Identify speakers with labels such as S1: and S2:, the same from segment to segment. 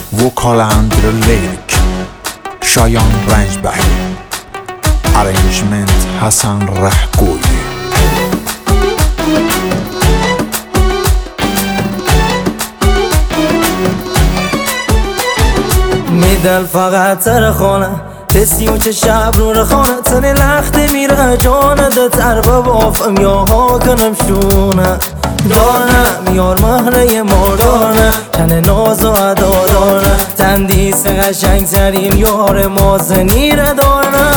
S1: وکال اندر لیریک شایان رنجبری، ارنجمنت حسن رهگوی.
S2: میدل فقط تر خانه تسی و چه شب رو رخانه تنی لخت میره جانه ده تر ببافم یا ها کنم شونه دارنه میار مهره مردانه کنه ناز و عدادانه تندیس قشنگ ترین یار مازنیره دارنه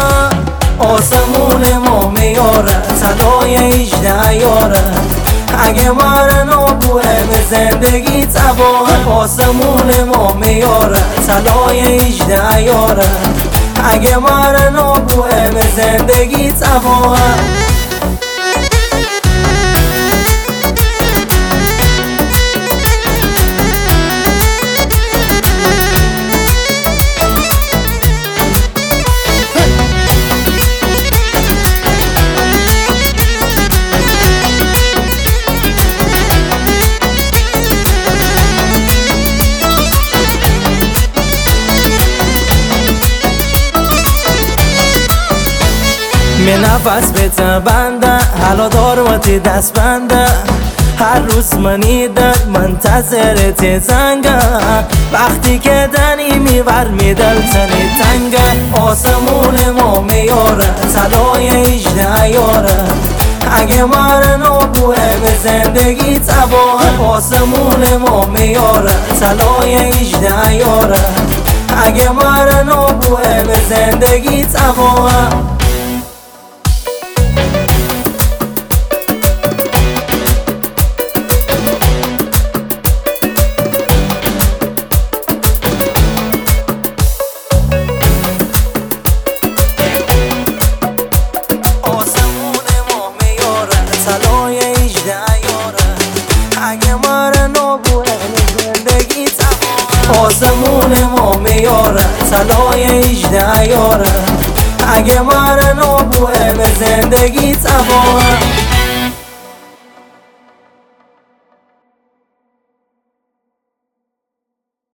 S2: آسمون ما میاره صدای 18 یاره اگه ماره نابوه به زندگی تباه آسمون ما میاره طلای 18 یاره اگه ماره نابوه به زندگی تباه می نفس بهتر بنده حالا داروتی دست بنده هر روز منی در منتظرت زنگه وقتی که دنی میبر میدل تنی تنگه آسمون ما میاره طلای 18 یاره اگه ماره نابوه به زندگی تباه آسمون ما میاره طلای 18 یاره اگه ماره نابوه به زندگی تباه طلای 18 یاره اگه ماره نابوه زندگی تباه آسمون ما میاره طلای 18 یاره اگه ماره نابوه به زندگی تباه